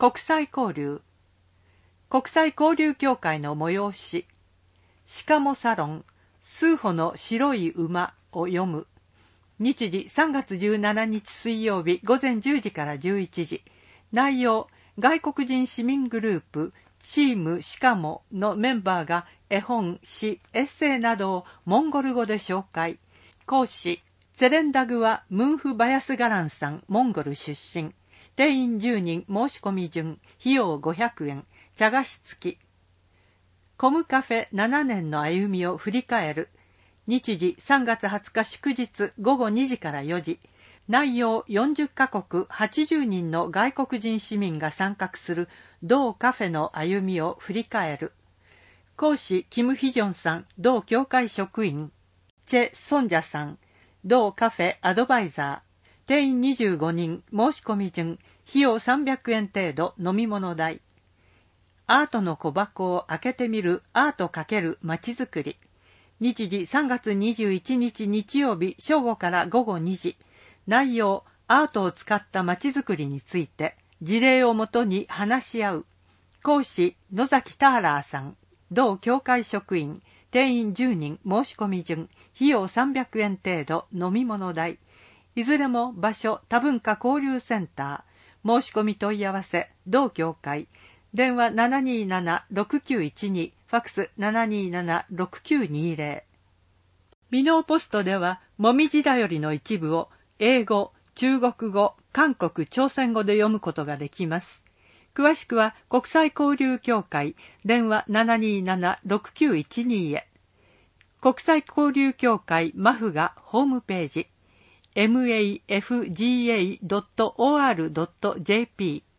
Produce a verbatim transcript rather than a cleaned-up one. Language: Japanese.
国際交流。国際交流協会の催し。しかもサロン、数歩の白い馬を読む。日時さんがつじゅうしちにち水曜日午前じゅうじからじゅういちじ。内容、外国人市民グループ、チームしかものメンバーが絵本、詩、エッセイなどをモンゴル語で紹介。講師、ツェレンダグワ・ムンフ・バヤスガランさん、モンゴル出身。定員じゅうにん、申し込み順、費用ごひゃくえん、茶菓子付き。コムカフェななねんの歩みを振り返る。日時さんがつはつか祝日ごごにじからよじ。内容よんじゅっかこくはちじゅうにんの外国人市民が参画する同カフェの歩みを振り返る。講師キム・ヒジョンさん、同協会職員。チェ・ソンジャさん、同カフェアドバイザー。定員にじゅうごにん、申し込み順、費用さんびゃくえん程度、飲み物代。アートの小箱を開けてみるアート×まちづくり。日時さんがつにじゅういちにち日曜日正午からごごにじ。内容、アートを使ったまちづくりについて、事例をもとに話し合う。講師、野崎ターラーさん、同協会職員。定員じゅうにん、申し込み順、費用さんびゃくえん程度、飲み物代。いずれも場所、多文化交流センター。申し込み問い合わせ、同協会。電話 ななにーなな ろくきゅういちに、ファックス ななにーなな ろくきゅうにーぜろ。ミノーポストでは、もみじだよりの一部を、英語、中国語、韓国、朝鮮語で読むことができます。詳しくは、国際交流協会、電話 ななにーなな ろくきゅういちに へ。国際交流協会マフガホームページ、エムエーエフジーエードットオーアールドットジェーピー